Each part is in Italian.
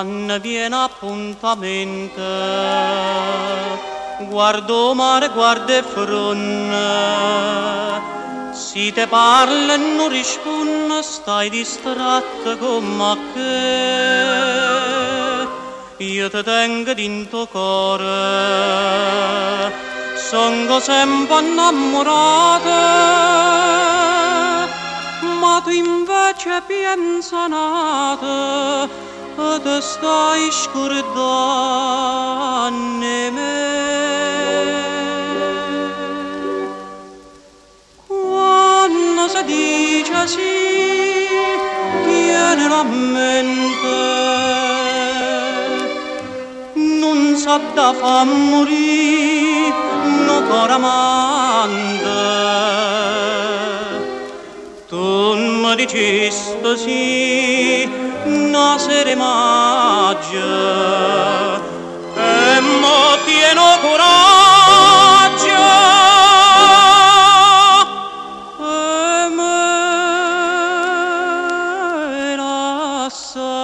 quando viene appuntamento, guardo mare, guardo fronte, si te parla e non risponde, stai distratto come che io ti tengo dentro cuore, sono sempre innamorata, ma tu invece pensa nata e te stai scordando me. Quando si dice sì, viene la mente, non sa da fa morire, no cuore amante. Tu mi dicesti sì, una sera magia, e mo tieno coraggio, e me lascia.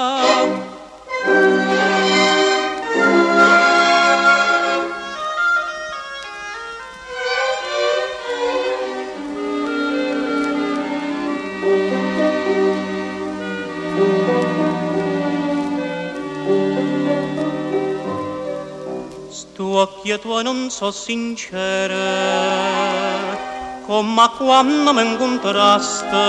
Stu occhi tuoi non so sincere, come quando mi incontraste,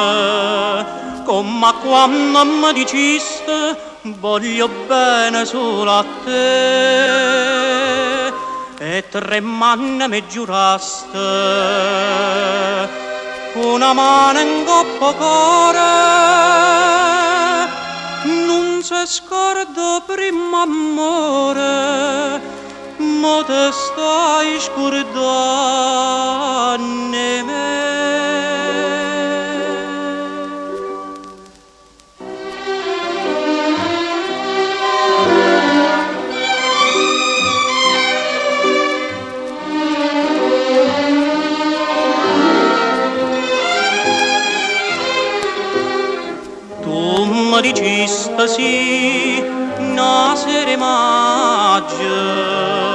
come quando mi diciste voglio bene solo a te, e tremando mi giuraste una mano in coppa cuore, non si scorda prima amore, ma te stai scordando me. Tu mi dicesti sì, una sera magia,